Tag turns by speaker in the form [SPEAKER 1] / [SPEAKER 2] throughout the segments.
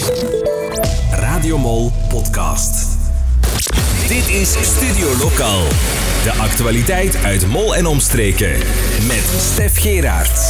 [SPEAKER 1] Radio Mol podcast. Dit is Studio Lokaal. De actualiteit uit Mol en omstreken. Met Stef Geraerts.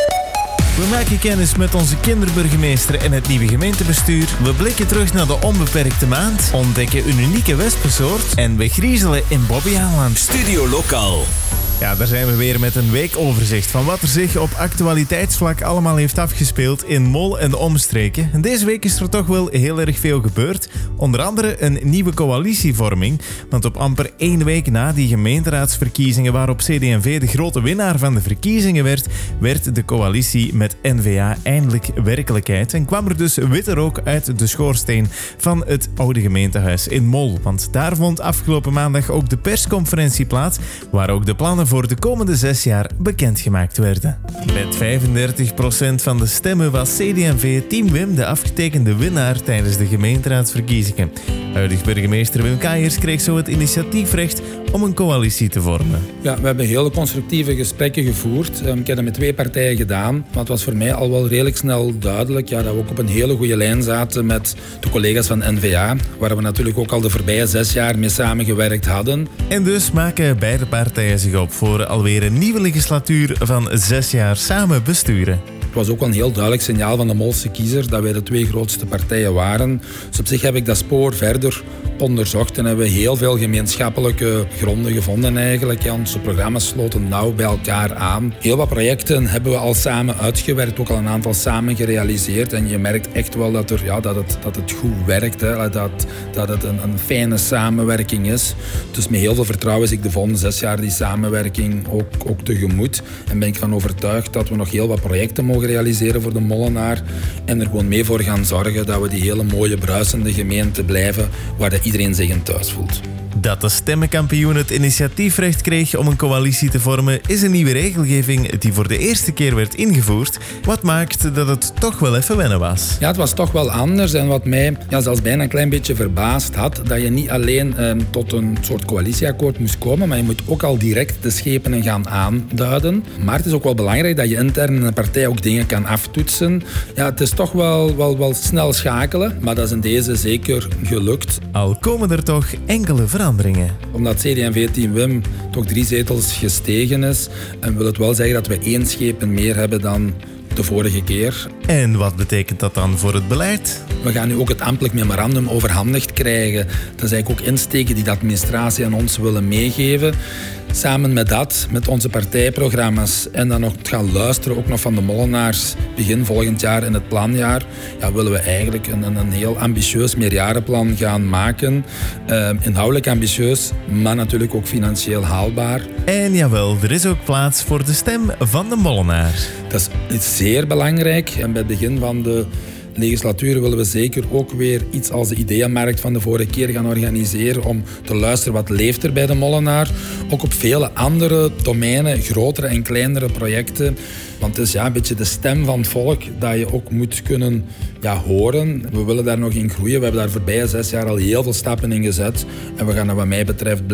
[SPEAKER 2] We maken kennis met onze kinderburgemeester en het nieuwe gemeentebestuur. We blikken terug naar de onbeperkte maand, ontdekken een unieke wespensoort en we griezelen in Bobbejaanland.
[SPEAKER 1] Studio Lokaal.
[SPEAKER 2] Ja, daar zijn we weer met een weekoverzicht van wat er zich op actualiteitsvlak allemaal heeft afgespeeld in Mol en de omstreken. En deze week is er toch wel heel erg veel gebeurd. Onder andere een nieuwe coalitievorming. Want op amper 1 week na die gemeenteraadsverkiezingen waarop CD&V de grote winnaar van de verkiezingen werd de coalitie met N-VA eindelijk werkelijkheid. En kwam er dus witte rook uit de schoorsteen van het oude gemeentehuis in Mol. Want daar vond afgelopen maandag ook de persconferentie plaats, waar ook de plannen voor de komende 6 jaar bekendgemaakt werden. Met 35% van de stemmen was CD&V Team Wim de afgetekende winnaar tijdens de gemeenteraadsverkiezingen. Huidig burgemeester Wim Kaiers kreeg zo het initiatiefrecht om een coalitie te vormen.
[SPEAKER 3] Ja, we hebben hele constructieve gesprekken gevoerd. Ik heb dat met 2 partijen gedaan. Maar het was voor mij al wel redelijk snel duidelijk dat we ook op een hele goede lijn zaten met de collega's van N-VA, waar we natuurlijk ook al de voorbije 6 jaar mee samengewerkt hadden.
[SPEAKER 2] En dus maken beide partijen zich op voor alweer een nieuwe legislatuur van 6 jaar samen besturen.
[SPEAKER 3] Het was ook wel een heel duidelijk signaal van de Molse kiezer dat wij de 2 grootste partijen waren. Dus op zich heb ik dat spoor verder onderzocht en hebben we heel veel gemeenschappelijke gronden gevonden eigenlijk. Ja, onze programma's sloten nauw bij elkaar aan. Heel wat projecten hebben we al samen uitgewerkt, ook al een aantal samen gerealiseerd. En je merkt echt wel dat het goed werkt, hè, dat het een fijne samenwerking is. Dus met heel veel vertrouwen zie ik de volgende 6 jaar die samenwerking ook tegemoet. En ben ik van overtuigd dat we nog heel wat projecten mogen realiseren voor de Molenaar en er gewoon mee voor gaan zorgen dat we die hele mooie bruisende gemeente blijven waar iedereen zich in thuis voelt.
[SPEAKER 2] Dat de stemmenkampioen het initiatiefrecht kreeg om een coalitie te vormen is een nieuwe regelgeving die voor de eerste keer werd ingevoerd. Wat maakt dat het toch wel even wennen was.
[SPEAKER 3] Ja, het was toch wel anders en wat mij zelfs bijna een klein beetje verbaasd had, dat je niet alleen tot een soort coalitieakkoord moest komen, maar je moet ook al direct de schepenen gaan aanduiden. Maar het is ook wel belangrijk dat je intern in een partij ook dingen kan aftoetsen. Ja, het is toch wel snel schakelen, maar dat is in deze zeker gelukt.
[SPEAKER 2] Al komen er toch enkele veranderingen.
[SPEAKER 3] Omdat CD&V-team Wim toch 3 zetels gestegen is, en wil het wel zeggen dat we 1 schepen meer hebben dan de vorige keer.
[SPEAKER 2] En wat betekent dat dan voor het beleid?
[SPEAKER 3] We gaan nu ook het ambtelijk memorandum overhandigd krijgen. Dat is eigenlijk ook insteken die de administratie aan ons willen meegeven. Samen met dat, met onze partijprogramma's en dan nog gaan luisteren ook nog van de Molenaars begin volgend jaar in het planjaar, willen we eigenlijk een heel ambitieus meerjarenplan gaan maken. Inhoudelijk ambitieus, maar natuurlijk ook financieel haalbaar.
[SPEAKER 2] En jawel, er is ook plaats voor de stem van de Molenaar.
[SPEAKER 3] Dat is zeer belangrijk en bij het begin van de legislatuur willen we zeker ook weer iets als de ideeënmarkt van de vorige keer gaan organiseren om te luisteren wat leeft er bij de Molenaar. Ook op vele andere domeinen, grotere en kleinere projecten. Want het is een beetje de stem van het volk dat je ook moet kunnen horen. We willen daar nog in groeien. We hebben daar voorbije 6 jaar al heel veel stappen in gezet. En we gaan dat wat mij betreft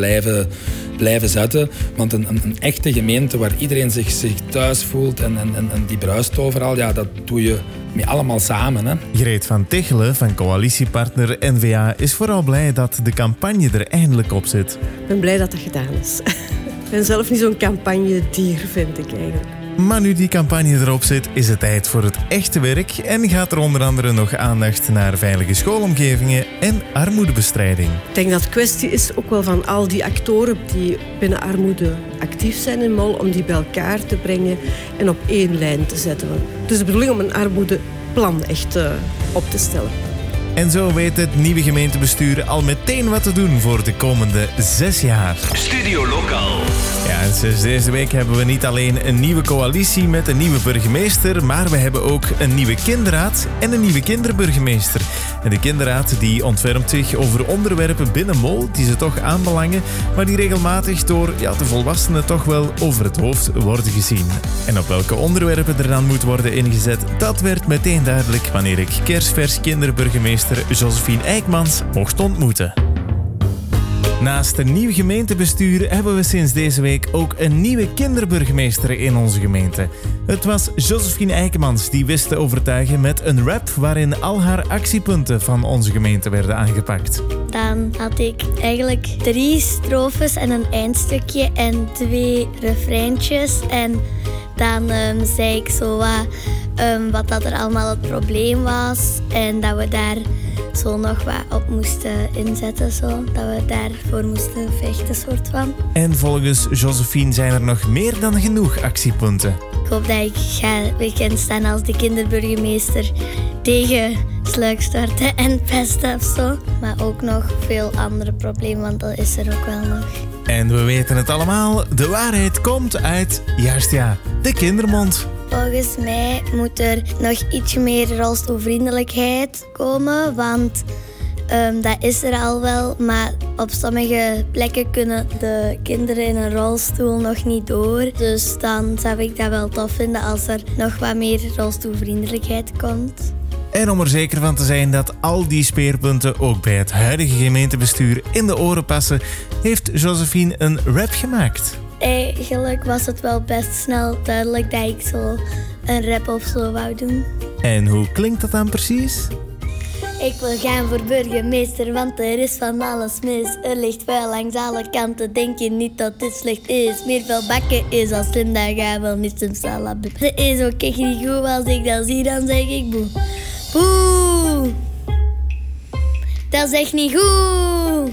[SPEAKER 3] blijven zetten. Want een echte gemeente waar iedereen zich thuis voelt en die bruist overal, dat doe je met allemaal samen. Hè.
[SPEAKER 2] Greet van Tichelen van coalitiepartner N-VA is vooral blij dat de campagne er eindelijk op zit.
[SPEAKER 4] Ik ben blij dat dat gedaan is. Ik ben zelf niet zo'n campagnedier, vind ik eigenlijk.
[SPEAKER 2] Maar nu die campagne erop zit, is het tijd voor het echte werk en gaat er onder andere nog aandacht naar veilige schoolomgevingen en armoedebestrijding.
[SPEAKER 4] Ik denk dat het kwestie is ook wel van al die actoren die binnen armoede actief zijn in Mol, om die bij elkaar te brengen en op 1 lijn te zetten. Het is de bedoeling om een armoedeplan echt op te stellen.
[SPEAKER 2] En zo weet het nieuwe gemeentebestuur al meteen wat te doen voor de komende 6 jaar.
[SPEAKER 1] Studio Lokaal.
[SPEAKER 2] Ja, en sinds deze week hebben we niet alleen een nieuwe coalitie met een nieuwe burgemeester, maar we hebben ook een nieuwe kinderraad en een nieuwe kinderburgemeester. En de kinderraad die ontfermt zich over onderwerpen binnen Mol die ze toch aanbelangen, maar die regelmatig door de volwassenen toch wel over het hoofd worden gezien. En op welke onderwerpen er dan moet worden ingezet, dat werd meteen duidelijk wanneer ik kerstvers kinderburgemeester Josephine Eijkmans mocht ontmoeten. Naast een nieuw gemeentebestuur hebben we sinds deze week ook een nieuwe kinderburgemeester in onze gemeente. Het was Josephine Eijkemans die wist te overtuigen met een rap waarin al haar actiepunten van onze gemeente werden aangepakt.
[SPEAKER 5] Dan had ik eigenlijk 3 strofes en een eindstukje en 2 refreintjes. En dan zei ik zo wat dat er allemaal het probleem was en dat we daar zo nog wat op moesten inzetten, zo. Dat we daarvoor moesten vechten, soort van.
[SPEAKER 2] En volgens Josephine zijn er nog meer dan genoeg actiepunten.
[SPEAKER 5] Ik hoop dat ik ga bekend staan als de kinderburgemeester tegen sluikstorten en pesten of zo. Maar ook nog veel andere problemen, want dat is er ook wel nog.
[SPEAKER 2] En we weten het allemaal, de waarheid komt uit, juist ja, de kindermond.
[SPEAKER 5] Volgens mij moet er nog iets meer rolstoelvriendelijkheid komen, want dat is er al wel. Maar op sommige plekken kunnen de kinderen in een rolstoel nog niet door. Dus dan zou ik dat wel tof vinden als er nog wat meer rolstoelvriendelijkheid komt.
[SPEAKER 2] En om er zeker van te zijn dat al die speerpunten ook bij het huidige gemeentebestuur in de oren passen, heeft Josephine een rap gemaakt.
[SPEAKER 5] Eigenlijk was het wel best snel duidelijk dat ik zo een rap of zo wou doen.
[SPEAKER 2] En hoe klinkt dat dan precies?
[SPEAKER 5] Ik wil gaan voor burgemeester, want er is van alles mis. Er ligt vuil langs alle kanten, denk je niet dat dit slecht is. Meer vuil bakken is al slim, dan gaan we niet een salabut. Het is ook echt niet goed, als ik dat zie, dan zeg ik boe. Boe! Dat is echt niet goed!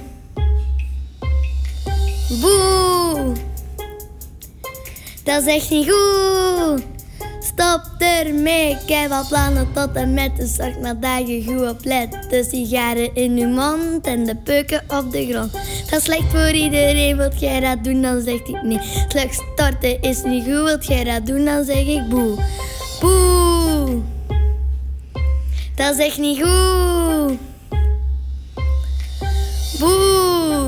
[SPEAKER 5] Boe! Dat is echt niet goed! Stop ermee, ik heb al plannen tot en met. Dus zorg maar dat je goed oplet. De sigaren in je mond en de peuken op de grond. Dat is slecht voor iedereen, wilt jij dat doen, dan zeg ik nee. Slechts storten is niet goed, wilt jij dat doen, dan zeg ik boe. Boe! Dat is echt niet goed! Boe!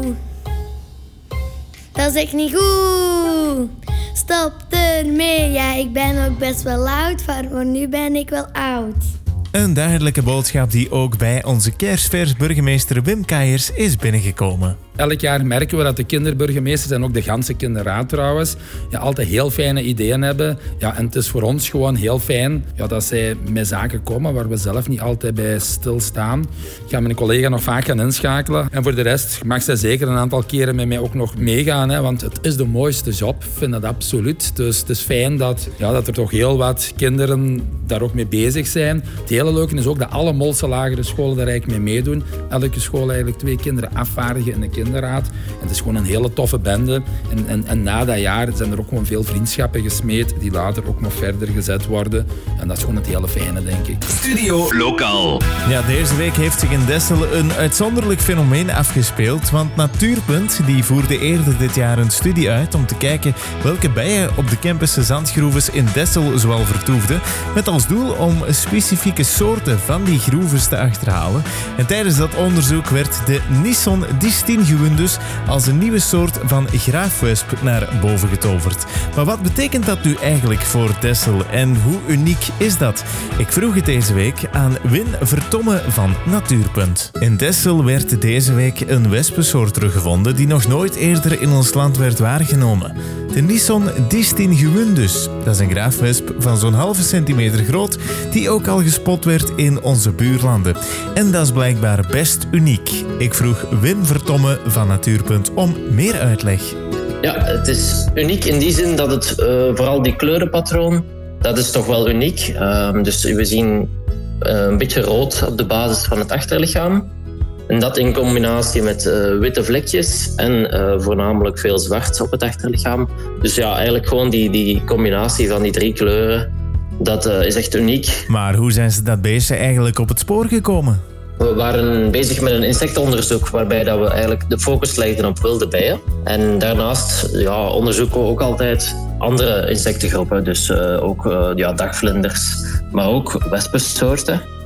[SPEAKER 5] Dat is echt niet goed! Stop ermee. Ja, ik ben ook best wel oud, maar nu ben ik wel oud.
[SPEAKER 2] Een duidelijke boodschap die ook bij onze kerstvers burgemeester Wim Keiers is binnengekomen.
[SPEAKER 3] Elk jaar merken we dat de kinderburgemeesters en ook de ganse kinderraad trouwens altijd heel fijne ideeën hebben. Ja, en het is voor ons gewoon heel fijn dat zij met zaken komen waar we zelf niet altijd bij stilstaan. Ik ga mijn collega nog vaak gaan inschakelen. En voor de rest mag zij zeker een aantal keren met mij ook nog meegaan. Want het is de mooiste job, ik vind dat absoluut. Dus het is fijn dat er toch heel wat kinderen daar ook mee bezig zijn. Het hele leuke is ook dat alle Molse lagere scholen daar eigenlijk mee meedoen. Elke school eigenlijk 2 kinderen afvaardigen in de kinderraad. En het is gewoon een hele toffe bende. En na dat jaar zijn er ook gewoon veel vriendschappen gesmeed die later ook nog verder gezet worden. En dat is gewoon het hele fijne, denk ik.
[SPEAKER 1] Studio Lokaal.
[SPEAKER 2] Ja, deze week heeft zich in Dessel een uitzonderlijk fenomeen afgespeeld. Want Natuurpunt die voerde eerder dit jaar een studie uit om te kijken welke bijen op de Kempense zandgroeves in Dessel zoal vertoefden. Met als doel om specifieke soorten van die groeves te achterhalen. En tijdens dat onderzoek werd de Nisson distinguendus als een nieuwe soort van graafwesp naar boven getoverd. Maar wat betekent dat nu eigenlijk voor Dessel en hoe uniek is dat? Ik vroeg het deze week aan Win Vertomme van Natuurpunt. In Dessel werd deze week een wespensoort teruggevonden die nog nooit eerder in ons land werd waargenomen. De Nisson distinguendus. Dat is een graafwesp van zo'n halve centimeter groot die ook al gespot werd in onze buurlanden. En dat is blijkbaar best uniek. Ik vroeg Win Vertomme van Natuurpunt om meer uitleg.
[SPEAKER 6] Ja, het is uniek in die zin dat het vooral die kleurenpatroon, dat is toch wel uniek. Dus we zien een beetje rood op de basis van het achterlichaam. En dat in combinatie met witte vlekjes en voornamelijk veel zwart op het achterlichaam. Dus ja, eigenlijk gewoon die combinatie van die 3 kleuren, dat is echt uniek.
[SPEAKER 2] Maar hoe zijn ze dat beestje eigenlijk op het spoor gekomen?
[SPEAKER 6] We waren bezig met een insectenonderzoek waarbij dat we eigenlijk de focus legden op wilde bijen. En daarnaast onderzoeken we ook altijd andere insectengroepen. Dus ook dagvlinders, maar ook wespensoorten.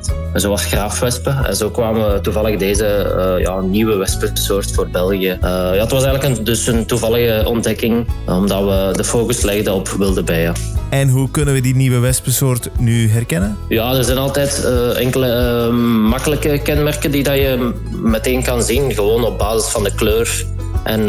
[SPEAKER 6] zoals graafwespen. En zo kwamen we toevallig deze nieuwe wespensoort voor België. Het was eigenlijk een toevallige ontdekking, omdat we de focus legden op wilde bijen.
[SPEAKER 2] En hoe kunnen we die nieuwe wespensoort nu herkennen?
[SPEAKER 6] Ja, er zijn altijd enkele makkelijke kenmerken die dat je meteen kan zien, gewoon op basis van de kleur en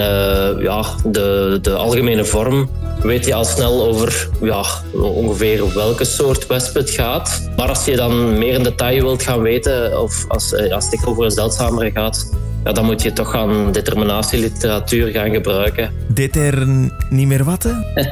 [SPEAKER 6] de algemene vorm. Weet je al snel over ongeveer welke soort wesp het gaat. Maar als je dan meer in detail wilt gaan weten, of als het over een zeldzamere gaat, dan moet je toch gaan determinatieliteratuur gaan gebruiken.
[SPEAKER 2] Niet meer wat?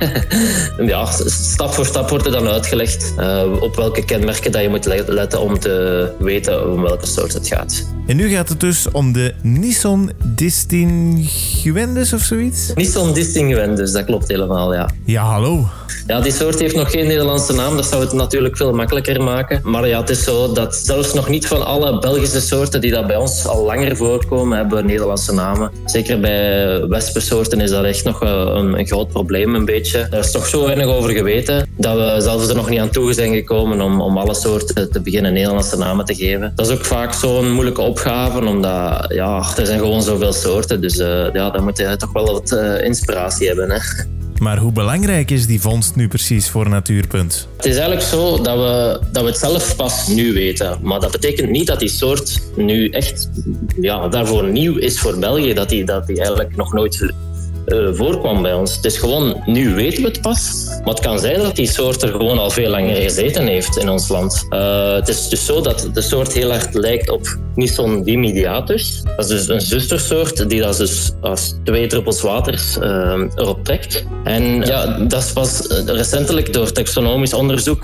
[SPEAKER 6] Ja, stap voor stap wordt er dan uitgelegd op welke kenmerken dat je moet letten om te weten om welke soort het gaat.
[SPEAKER 2] En nu gaat het dus om de Nison distinguendus of zoiets?
[SPEAKER 6] Nison distinguendus, dat klopt helemaal, ja.
[SPEAKER 2] Ja, hallo.
[SPEAKER 6] Ja, die soort heeft nog geen Nederlandse naam, dat zou het natuurlijk veel makkelijker maken. Maar ja, het is zo dat zelfs nog niet van alle Belgische soorten die dat bij ons al langer voorkomen, hebben we Nederlandse namen. Zeker bij wespensoorten is dat echt nog een groot probleem een beetje. Er is toch zo weinig over geweten dat we zelfs er nog niet aan toe zijn gekomen om alle soorten te beginnen Nederlandse namen te geven. Dat is ook vaak zo'n moeilijke opgave, omdat er zijn gewoon zoveel soorten. Dus dan moet je toch wel wat inspiratie hebben, hè.
[SPEAKER 2] Maar hoe belangrijk is die vondst nu precies voor Natuurpunt?
[SPEAKER 6] Het is eigenlijk zo dat we het zelf pas nu weten. Maar dat betekent niet dat die soort nu echt daarvoor nieuw is voor België. Dat die eigenlijk nog nooit voorkwam bij ons. Het is gewoon, nu weten we het pas. Maar het kan zijn dat die soort er gewoon al veel langer gezeten heeft in ons land. Het is dus zo dat de soort heel erg lijkt op Nison dimidiatus. Dat is dus een zustersoort die dat dus als 2 druppels water erop trekt. En dat is pas recentelijk door taxonomisch onderzoek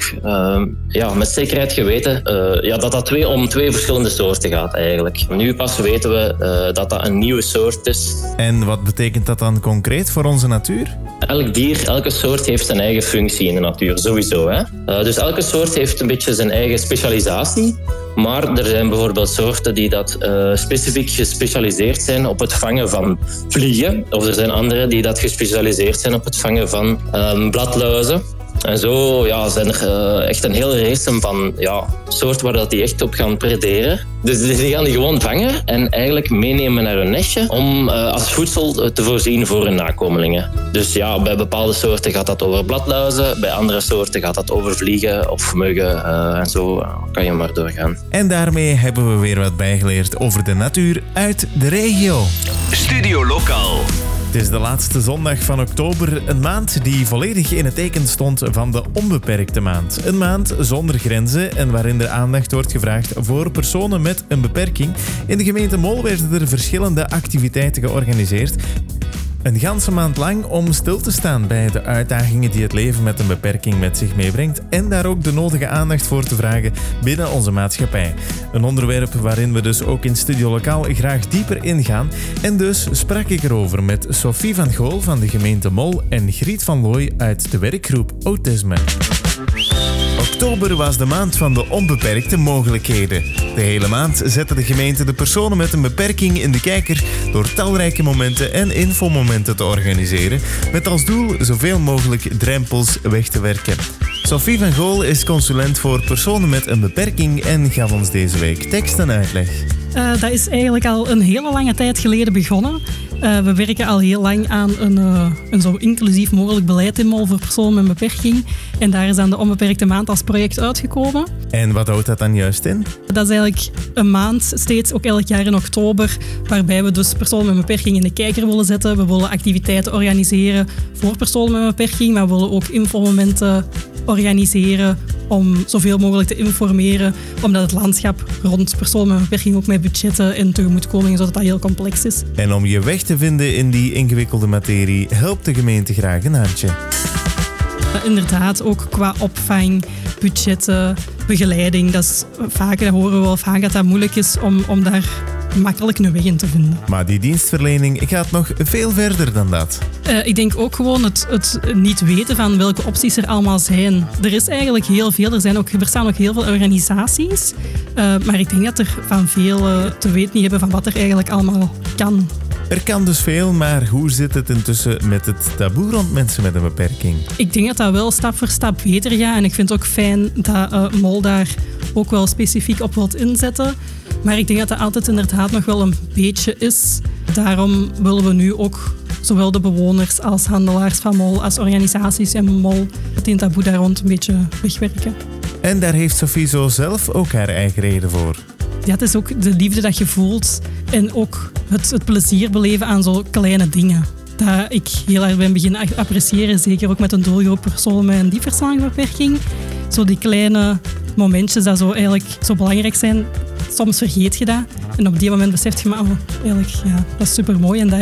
[SPEAKER 6] met zekerheid geweten dat dat om 2 verschillende soorten gaat eigenlijk. Nu pas weten we dat dat een nieuwe soort is.
[SPEAKER 2] En wat betekent dat dan concreet voor onze natuur?
[SPEAKER 6] Elk dier, elke soort heeft zijn eigen functie in de natuur, sowieso. Hè? Dus elke soort heeft een beetje zijn eigen specialisatie. Maar er zijn bijvoorbeeld soorten die dat specifiek gespecialiseerd zijn op het vangen van vliegen. Of er zijn andere die dat gespecialiseerd zijn op het vangen van bladluizen. En zo zijn er echt een hele race van soorten waar dat die echt op gaan prederen. Dus die gaan die gewoon vangen en eigenlijk meenemen naar hun nestje om als voedsel te voorzien voor hun nakomelingen. Dus bij bepaalde soorten gaat dat over bladluizen, bij andere soorten gaat dat over vliegen of muggen en zo kan je maar doorgaan.
[SPEAKER 2] En daarmee hebben we weer wat bijgeleerd over de natuur uit de regio.
[SPEAKER 1] Studio Lokaal.
[SPEAKER 2] Het is de laatste zondag van oktober, een maand die volledig in het teken stond van de onbeperkte maand. Een maand zonder grenzen en waarin er aandacht wordt gevraagd voor personen met een beperking. In de gemeente Mol werden er verschillende activiteiten georganiseerd. Een ganse maand lang om stil te staan bij de uitdagingen die het leven met een beperking met zich meebrengt en daar ook de nodige aandacht voor te vragen binnen onze maatschappij. Een onderwerp waarin we dus ook in Studio Lokaal graag dieper ingaan. En dus sprak ik erover met Sophie van Gool van de gemeente Mol en Griet van Looy uit de werkgroep Autisme. Oktober was de maand van de onbeperkte mogelijkheden. De hele maand zette de gemeente de personen met een beperking in de kijker door talrijke momenten en infomomenten te organiseren, met als doel zoveel mogelijk drempels weg te werken. Sophie van Gool is consulent voor personen met een beperking en gaf ons deze week tekst en uitleg.
[SPEAKER 7] Dat is eigenlijk al een hele lange tijd geleden begonnen. We werken al heel lang aan een zo inclusief mogelijk beleid in Mol voor personen met een beperking. En daar is dan de onbeperkte maand als project uitgekomen.
[SPEAKER 2] En wat houdt dat dan juist in? Dat
[SPEAKER 7] is eigenlijk een maand, steeds ook elk jaar in oktober, waarbij we dus personen met een beperking in de kijker willen zetten. We willen activiteiten organiseren voor personen met een beperking, maar we willen ook infomomenten organiseren om zoveel mogelijk te informeren, omdat het landschap rond personen met een beperking ook met budgetten en tegemoetkomingen, zodat dat heel complex is.
[SPEAKER 2] En om je weg te vinden in die ingewikkelde materie, helpt de gemeente graag een handje.
[SPEAKER 7] Inderdaad, ook qua opvang, budgetten, begeleiding. Dat horen we wel vaak dat dat moeilijk is om daar makkelijk een weg in te vinden.
[SPEAKER 2] Maar die dienstverlening gaat nog veel verder dan dat.
[SPEAKER 7] Ik denk ook gewoon het niet weten van welke opties er allemaal zijn. Er is eigenlijk heel veel. Er bestaan ook heel veel organisaties. Maar ik denk dat er van veel te weten niet hebben van wat er eigenlijk allemaal kan.
[SPEAKER 2] Er kan dus veel, maar hoe zit het intussen met het taboe rond mensen met een beperking?
[SPEAKER 7] Ik denk dat dat wel stap voor stap beter gaat. En ik vind het ook fijn dat MOL daar ook wel specifiek op wilt inzetten. Maar ik denk dat dat altijd inderdaad nog wel een beetje is. Daarom willen we nu ook zowel de bewoners als handelaars van MOL, als organisaties en MOL, het taboe daar rond een beetje wegwerken.
[SPEAKER 2] En daar heeft Sophie zo zelf ook haar eigen reden voor.
[SPEAKER 7] Ja, het is ook de liefde dat je voelt en ook het plezier beleven aan zo kleine dingen. Dat ik heel erg ben beginnen appreciëren, zeker ook met een doelgroep personen met een diepverstandingbeperking. Zo die kleine momentjes dat zo eigenlijk zo belangrijk zijn, soms vergeet je dat. En op die moment besef je, maar eigenlijk, ja, dat is supermooi en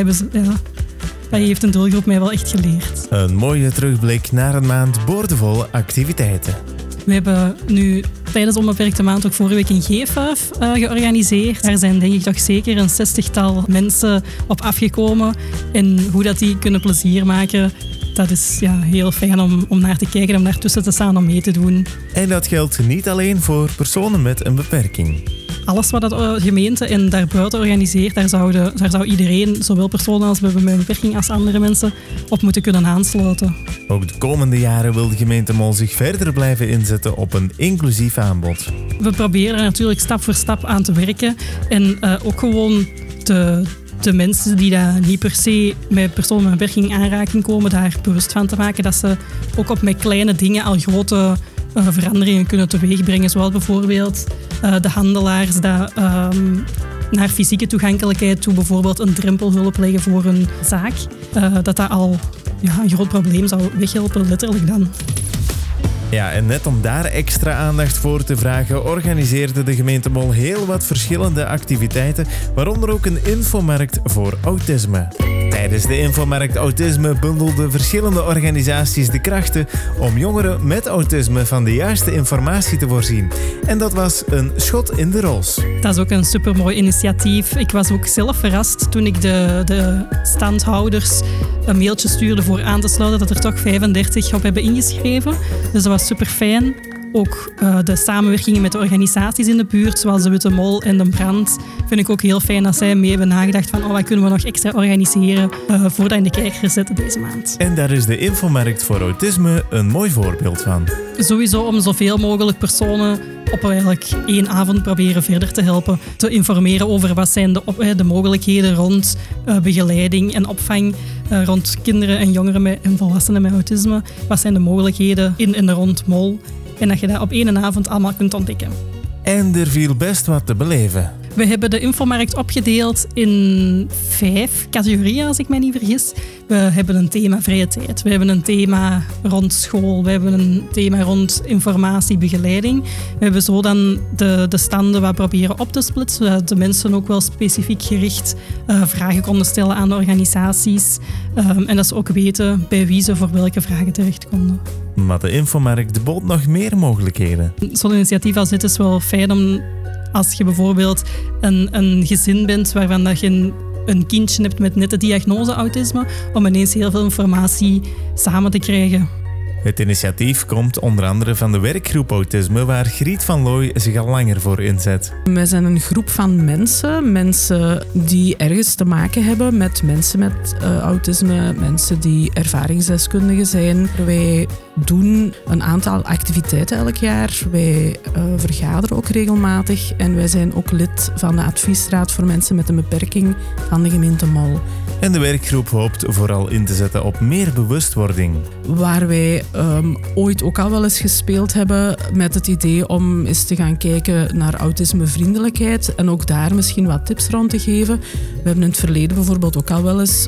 [SPEAKER 7] dat heeft een doelgroep mij wel echt geleerd.
[SPEAKER 2] Een mooie terugblik naar een maand boordevol activiteiten.
[SPEAKER 7] We hebben nu tijdens de onbeperkte maand ook vorige week een G5 georganiseerd. Daar zijn denk ik toch zeker een 60-tal mensen op afgekomen. En hoe dat die kunnen plezier maken, dat is heel fijn om naar te kijken, om daartussen te staan, om mee te doen.
[SPEAKER 2] En dat geldt niet alleen voor personen met een beperking.
[SPEAKER 7] Alles wat de gemeente en daarbuiten organiseert, daar zou iedereen, zowel personen als met een beperking als andere mensen, op moeten kunnen aansluiten.
[SPEAKER 2] Ook de komende jaren wil de gemeente Mol zich verder blijven inzetten op een inclusief aanbod.
[SPEAKER 7] We proberen er natuurlijk stap voor stap aan te werken en ook gewoon de mensen die daar niet per se met personen met een beperking in aanraking komen, daar bewust van te maken dat ze ook met kleine dingen al grote veranderingen kunnen teweegbrengen. Zoals bijvoorbeeld de handelaars dat naar fysieke toegankelijkheid toe bijvoorbeeld een drempelhulp leggen voor een zaak. Dat al een groot probleem zou weghelpen, letterlijk dan.
[SPEAKER 2] Ja, en net om daar extra aandacht voor te vragen, organiseerde de gemeente Mol heel wat verschillende activiteiten, waaronder ook een infomarkt voor autisme. Tijdens de infomarkt Autisme bundelden verschillende organisaties de krachten om jongeren met autisme van de juiste informatie te voorzien. En dat was een schot in de roos.
[SPEAKER 7] Dat is ook een supermooi initiatief. Ik was ook zelf verrast toen ik de standhouders een mailtje stuurde voor aan te sluiten dat er toch 35 op hebben ingeschreven. Dus dat was super fijn. Ook de samenwerkingen met de organisaties in de buurt, zoals de Witte Mol en de Brand, vind ik ook heel fijn dat zij mee hebben nagedacht van wat kunnen we nog extra organiseren voor dat in de kijker zetten deze maand.
[SPEAKER 2] En daar is de infomarkt voor autisme een mooi voorbeeld van.
[SPEAKER 7] Sowieso om zoveel mogelijk personen op eigenlijk 1 avond proberen verder te helpen, te informeren over wat zijn de mogelijkheden rond begeleiding en opvang rond kinderen en jongeren en volwassenen met autisme. Wat zijn de mogelijkheden in en rond Mol? En dat je dat op 1 avond allemaal kunt ontdekken.
[SPEAKER 2] En er viel best wat te beleven.
[SPEAKER 7] We hebben de infomarkt opgedeeld in 5 categorieën, als ik mij niet vergis. We hebben een thema vrije tijd. We hebben een thema rond school. We hebben een thema rond informatiebegeleiding. We hebben zo dan de standen wat proberen op te splitsen, zodat de mensen ook wel specifiek gericht vragen konden stellen aan de organisaties. En dat ze ook weten bij wie ze voor welke vragen terecht konden.
[SPEAKER 2] Maar de infomarkt bood nog meer mogelijkheden.
[SPEAKER 7] Zo'n initiatief als dit is wel fijn om, als je bijvoorbeeld een gezin bent waarvan dat je een kindje hebt met net de diagnose autisme, om ineens heel veel informatie samen te krijgen.
[SPEAKER 2] Het initiatief komt onder andere van de werkgroep Autisme, waar Griet van Looy zich al langer voor inzet.
[SPEAKER 8] Wij zijn een groep van mensen die ergens te maken hebben met mensen met autisme, mensen die ervaringsdeskundigen zijn. Wij doen een aantal activiteiten elk jaar. Wij vergaderen ook regelmatig en wij zijn ook lid van de adviesraad voor mensen met een beperking van de gemeente Mol.
[SPEAKER 2] En de werkgroep hoopt vooral in te zetten op meer bewustwording.
[SPEAKER 8] Waar wij ooit ook al wel eens gespeeld hebben met het idee om eens te gaan kijken naar autismevriendelijkheid en ook daar misschien wat tips rond te geven. We hebben in het verleden bijvoorbeeld ook al wel eens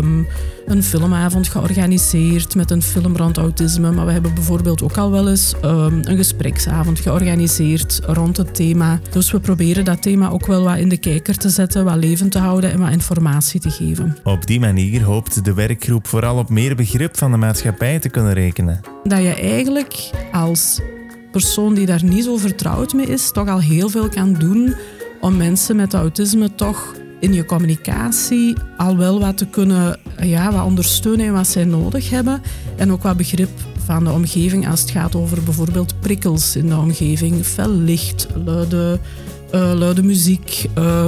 [SPEAKER 8] een filmavond georganiseerd met een film rond autisme, maar we hebben bijvoorbeeld ook al wel eens een gespreksavond georganiseerd rond het thema. Dus we proberen dat thema ook wel wat in de kijker te zetten, wat levend te houden en wat informatie te geven.
[SPEAKER 2] Op die manier hoopt de werkgroep vooral op meer begrip van de maatschappij te kunnen rekenen.
[SPEAKER 8] Dat je eigenlijk als persoon die daar niet zo vertrouwd mee is, toch al heel veel kan doen om mensen met autisme toch in je communicatie al wel wat te kunnen wat ondersteunen en wat zij nodig hebben. En ook wat begrip van de omgeving als het gaat over bijvoorbeeld prikkels in de omgeving, fel licht, luide luide muziek,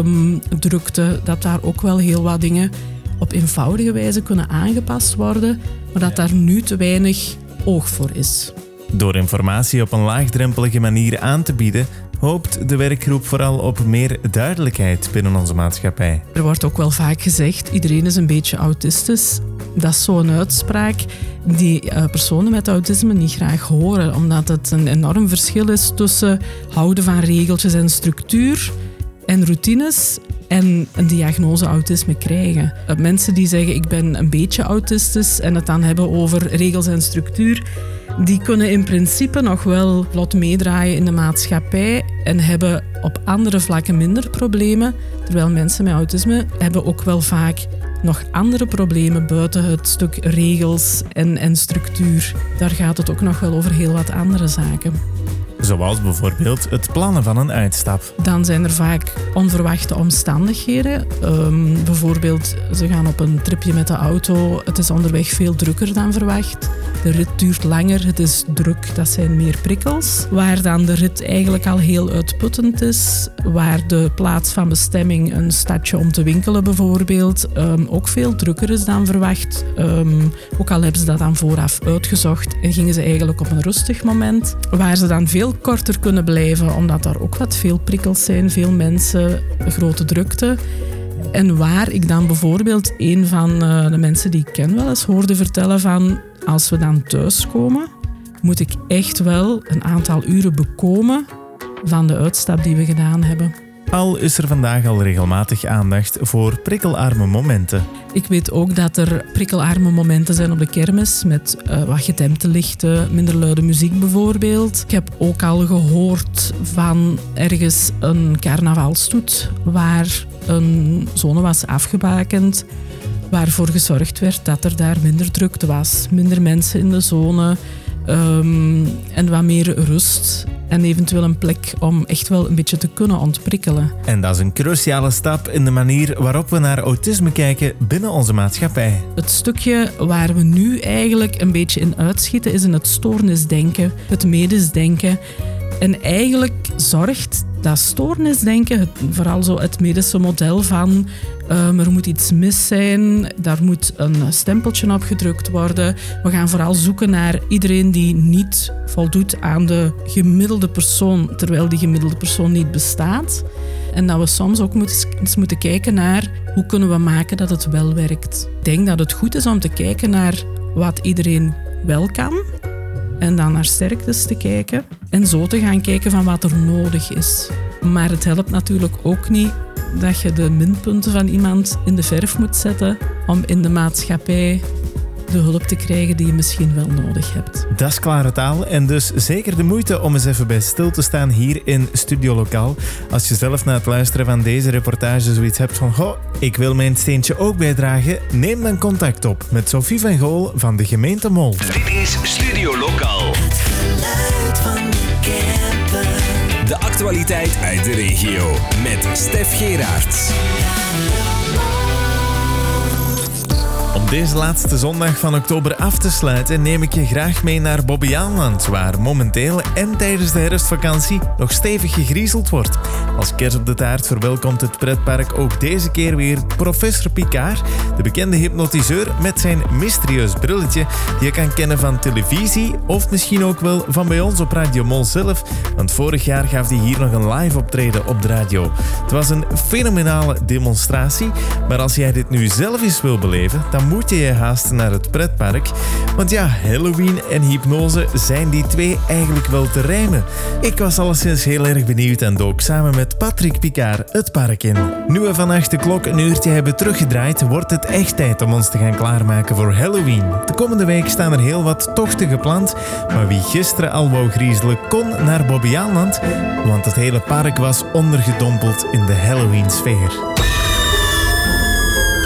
[SPEAKER 8] drukte, dat daar ook wel heel wat dingen op eenvoudige wijze kunnen aangepast worden, maar dat daar nu te weinig oog voor is.
[SPEAKER 2] Door informatie op een laagdrempelige manier aan te bieden, hoopt de werkgroep vooral op meer duidelijkheid binnen onze maatschappij.
[SPEAKER 8] Er wordt ook wel vaak gezegd, iedereen is een beetje autistisch. Dat is zo'n uitspraak die personen met autisme niet graag horen, omdat het een enorm verschil is tussen houden van regeltjes en structuur en routines en een diagnose autisme krijgen. Mensen die zeggen ik ben een beetje autistisch en het dan hebben over regels en structuur, die kunnen in principe nog wel vlot meedraaien in de maatschappij en hebben op andere vlakken minder problemen. Terwijl mensen met autisme hebben ook wel vaak nog andere problemen buiten het stuk regels en structuur. Daar gaat het ook nog wel over heel wat andere zaken.
[SPEAKER 2] Zoals bijvoorbeeld het plannen van een uitstap.
[SPEAKER 8] Dan zijn er vaak onverwachte omstandigheden. Bijvoorbeeld, ze gaan op een tripje met de auto. Het is onderweg veel drukker dan verwacht. De rit duurt langer, het is druk, dat zijn meer prikkels. Waar dan de rit eigenlijk al heel uitputtend is. Waar de plaats van bestemming, een stadje om te winkelen bijvoorbeeld, ook veel drukker is dan verwacht. Ook al hebben ze dat dan vooraf uitgezocht en gingen ze eigenlijk op een rustig moment. Waar ze dan veel korter kunnen blijven, omdat daar ook wat veel prikkels zijn, veel mensen, grote drukte. En waar ik dan bijvoorbeeld een van de mensen die ik ken wel eens hoorde vertellen van als we dan thuiskomen, moet ik echt wel een aantal uren bekomen van de uitstap die we gedaan hebben.
[SPEAKER 2] Al is er vandaag al regelmatig aandacht voor prikkelarme momenten.
[SPEAKER 8] Ik weet ook dat er prikkelarme momenten zijn op de kermis met wat gedempte lichten, minder luide muziek bijvoorbeeld. Ik heb ook al gehoord van ergens een carnavalstoet waar een zone was afgebakend, waarvoor gezorgd werd dat er daar minder drukte was, minder mensen in de zone en wat meer rust. En eventueel een plek om echt wel een beetje te kunnen ontprikkelen.
[SPEAKER 2] En dat is een cruciale stap in de manier waarop we naar autisme kijken binnen onze maatschappij.
[SPEAKER 8] Het stukje waar we nu eigenlijk een beetje in uitschieten is in het stoornisdenken, het medisch denken. En eigenlijk zorgt dat stoornisdenken, vooral zo het medische model van er moet iets mis zijn, daar moet een stempeltje op gedrukt worden. We gaan vooral zoeken naar iedereen die niet voldoet aan de gemiddelde persoon, terwijl die gemiddelde persoon niet bestaat. En dat we soms ook eens moeten kijken naar hoe kunnen we maken dat het wel werkt. Ik denk dat het goed is om te kijken naar wat iedereen wel kan. En dan naar sterktes te kijken. En zo te gaan kijken van wat er nodig is. Maar het helpt natuurlijk ook niet dat je de minpunten van iemand in de verf moet zetten om in de maatschappij de hulp te krijgen die je misschien wel nodig hebt.
[SPEAKER 2] Dat is klare taal en dus zeker de moeite om eens even bij stil te staan hier in Studio Lokaal. Als je zelf na het luisteren van deze reportage zoiets hebt van ik wil mijn steentje ook bijdragen, neem dan contact op met Sophie van Gool van de gemeente Mol.
[SPEAKER 1] Dit is Studio Lokaal. Het geluid van de camper. De actualiteit uit de regio met Stef Geraerts.
[SPEAKER 2] Om deze laatste zondag van oktober af te sluiten neem ik je graag mee naar Bobbejaanland, waar momenteel en tijdens de herfstvakantie nog stevig gegriezeld wordt. Als kers op de taart verwelkomt het pretpark ook deze keer weer professor Picard, de bekende hypnotiseur met zijn mysterieus brilletje die je kan kennen van televisie of misschien ook wel van bij ons op Radio Mol zelf, want vorig jaar gaf hij hier nog een live optreden op de radio. Het was een fenomenale demonstratie, maar als jij dit nu zelf eens wil beleven, dan moet je je haasten naar het pretpark. Want ja, Halloween en hypnose zijn die twee eigenlijk wel te rijmen. Ik was alleszins heel erg benieuwd en dook samen met Patrick Picard het park in. Nu we vannacht de klok een uurtje hebben teruggedraaid, wordt het echt tijd om ons te gaan klaarmaken voor Halloween. De komende week staan er heel wat tochten gepland, maar wie gisteren al wou griezelen kon naar Bobbejaanland, want het hele park was ondergedompeld in de Halloween-sfeer.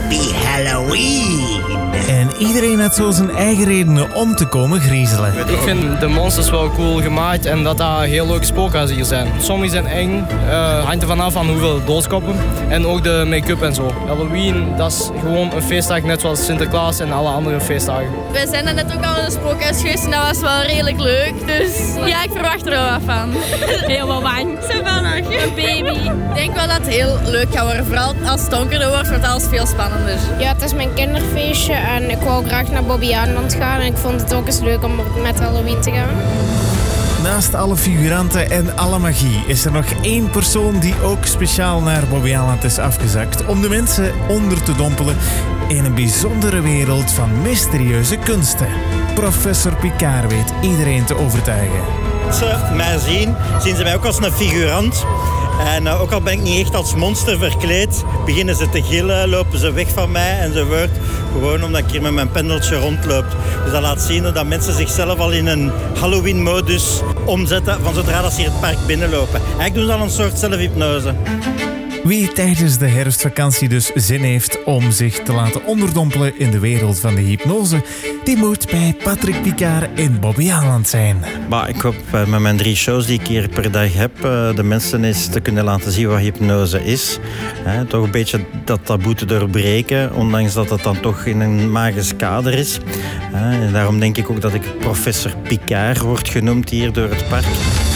[SPEAKER 2] Happy Halloween! En iedereen had zo zijn eigen redenen om te komen griezelen.
[SPEAKER 9] Ik vind de monsters wel cool gemaakt en dat daar heel leuke spookhuizen hier zijn. Sommige zijn eng, hangt er vanaf van hoeveel doodskoppen en ook de make-up en zo. Halloween, dat is gewoon een feestdag net zoals Sinterklaas en alle andere feestdagen.
[SPEAKER 10] Wij zijn er net ook al in een spookhuis geweest en dat was wel redelijk leuk. Dus ja, ik verwacht er wel wat van. Helemaal bang. Savannah, een baby. Ik denk wel dat het heel leuk gaat worden. Vooral als het donkerder wordt alles veel spannender.
[SPEAKER 11] Ja, het is mijn kinderfeestje en ik wou graag naar Bobbejaanland gaan. En ik vond het ook eens leuk om met Halloween te gaan.
[SPEAKER 2] Naast alle figuranten en alle magie is er nog één persoon die ook speciaal naar Bobbejaanland is afgezakt om de mensen onder te dompelen in een bijzondere wereld van mysterieuze kunsten. Professor Picard weet iedereen te overtuigen.
[SPEAKER 12] Als ze mij zien ze mij ook als een figurant. En ook al ben ik niet echt als monster verkleed, beginnen ze te gillen, lopen ze weg van mij enzovoort. Gewoon omdat ik hier met mijn pendeltje rondloop. Dus dat laat zien dat mensen zichzelf al in een Halloween-modus omzetten van zodra dat ze hier het park binnenlopen. Eigenlijk doen ze al een soort zelfhypnose.
[SPEAKER 2] Wie tijdens de herfstvakantie dus zin heeft om zich te laten onderdompelen in de wereld van de hypnose, die moet bij Patrick Picard in Bobbejaanland zijn.
[SPEAKER 12] Maar ik hoop met mijn 3 shows die ik hier per dag heb, de mensen eens te kunnen laten zien wat hypnose is. Toch een beetje dat taboe te doorbreken, ondanks dat het dan toch in een magisch kader is. En daarom denk ik ook dat ik professor Picard word genoemd hier door het park.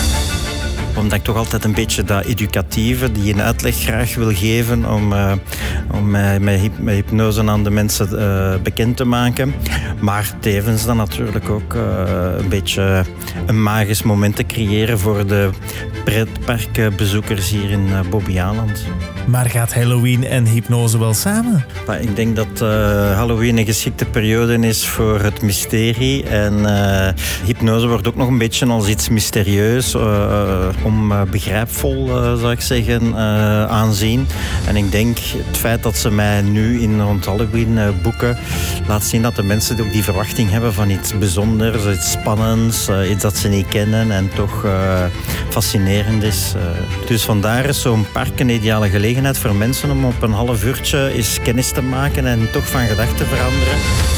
[SPEAKER 12] Omdat ik toch altijd een beetje dat educatieve, die een uitleg graag wil geven om met hypnose aan de mensen bekend te maken. Maar tevens dan natuurlijk ook een beetje een magisch moment te creëren voor de pretparkbezoekers hier in Bobbejaanland.
[SPEAKER 2] Maar gaat Halloween en hypnose wel samen?
[SPEAKER 12] Maar ik denk dat Halloween een geschikte periode is voor het mysterie. En hypnose wordt ook nog een beetje als iets mysterieus, onbegrijpvol zou ik zeggen, aanzien. En ik denk het feit dat ze mij nu in rond Halloween boeken, laat zien dat de mensen ook die verwachting hebben van iets bijzonders, iets spannends, iets dat ze niet kennen en toch fascinerend is. Dus vandaar is zo'n park een ideale gelegenheid voor mensen om op een half uurtje eens kennis te maken en toch van gedachten veranderen.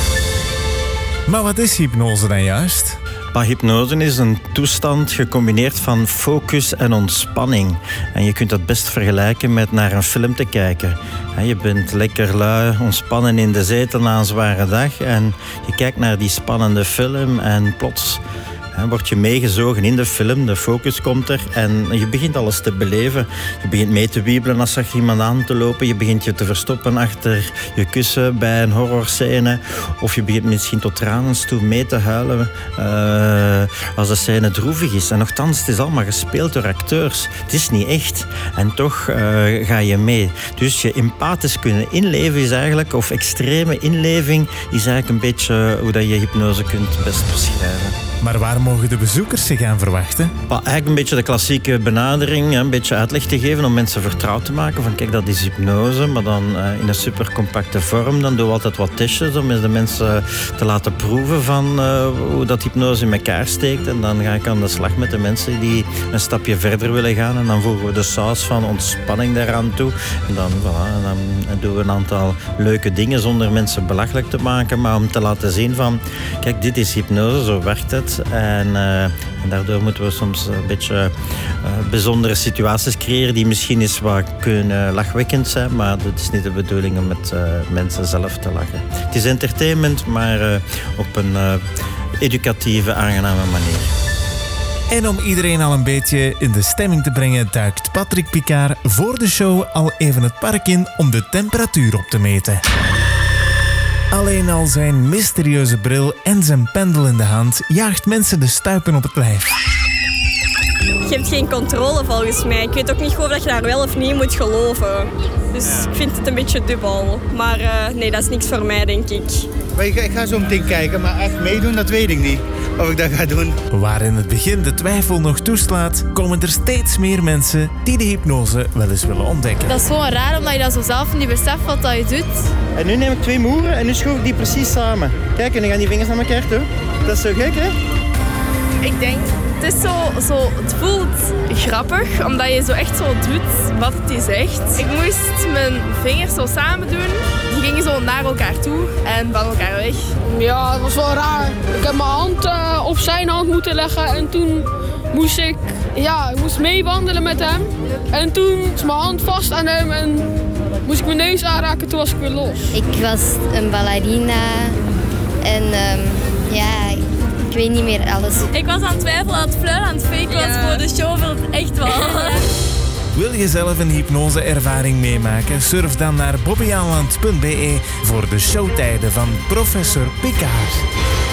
[SPEAKER 2] Maar wat is hypnose dan juist?
[SPEAKER 12] Maar hypnose is een toestand gecombineerd van focus en ontspanning. En je kunt dat best vergelijken met naar een film te kijken. Je bent lekker lui, ontspannen in de zetel na een zware dag en je kijkt naar die spannende film en plots word je meegezogen in de film, de focus komt er en je begint alles te beleven. Je begint mee te wiebelen als er iemand aan te lopen. Je begint je te verstoppen achter je kussen bij een horrorscène. Of je begint misschien tot tranen toe mee te huilen als de scène droevig is. En nochtans, het is allemaal gespeeld door acteurs. Het is niet echt. En toch ga je mee. Dus je empathisch kunnen inleven is eigenlijk, of extreme inleving, is eigenlijk een beetje hoe dat je hypnose kunt best beschrijven.
[SPEAKER 2] Maar waar mogen de bezoekers zich aan verwachten?
[SPEAKER 12] Eigenlijk een beetje de klassieke benadering, een beetje uitleg te geven om mensen vertrouwd te maken van kijk, dat is hypnose, maar dan in een super compacte vorm. Dan doen we altijd wat testjes om eens de mensen te laten proeven van hoe dat hypnose in elkaar steekt. En dan ga ik aan de slag met de mensen die een stapje verder willen gaan. En dan voegen we de saus van ontspanning daaraan toe. En dan, voilà, dan doen we een aantal leuke dingen zonder mensen belachelijk te maken, maar om te laten zien van kijk, dit is hypnose, zo werkt het. En daardoor moeten we soms een beetje bijzondere situaties creëren die misschien eens wat kunnen lachwekkend zijn, maar het is niet de bedoeling om met mensen zelf te lachen. Het is entertainment, maar op een educatieve, aangename manier.
[SPEAKER 2] En om iedereen al een beetje in de stemming te brengen, duikt Patrick Picard voor de show al even het park in om de temperatuur op te meten. Alleen al zijn mysterieuze bril en zijn pendel in de hand jaagt mensen de stuipen op het lijf.
[SPEAKER 13] Je hebt geen controle volgens mij. Ik weet ook niet of je daar wel of niet moet geloven. Dus ik vind het een beetje dubbel. Maar nee, dat is niks voor mij, denk ik.
[SPEAKER 14] Ik ga zo meteen kijken, maar echt meedoen, dat weet ik niet. Of ik dat ga doen.
[SPEAKER 2] Waar in het begin de twijfel nog toeslaat, komen er steeds meer mensen die de hypnose wel eens willen ontdekken.
[SPEAKER 10] Dat is gewoon raar, omdat je dat zo zelf niet beseft wat dat je doet.
[SPEAKER 12] En nu neem ik 2 moeren en nu schroef ik die precies samen. Kijk, en dan gaan die vingers naar elkaar toe. Dat is zo gek, hè?
[SPEAKER 10] Ik denk, het is zo, het voelt grappig, omdat je zo echt zo doet wat hij zegt. Ik moest mijn vingers zo samen doen. Die gingen zo naar elkaar toe en van elkaar weg.
[SPEAKER 15] Ja, het was wel raar. Ik heb mijn hand op zijn hand moeten leggen en toen moest ik meewandelen met hem. En toen was mijn hand vast aan hem en moest ik mijn neus aanraken, toen was ik weer los.
[SPEAKER 5] Ik was een ballerina en ik weet niet meer alles.
[SPEAKER 10] Ik was aan het twijfelen dat Fleur aan het fake was voor de show, voor het echt wel.
[SPEAKER 2] Wil je zelf een hypnose-ervaring meemaken? Surf dan naar bobbejaanland.be voor de showtijden van Professor Picaard.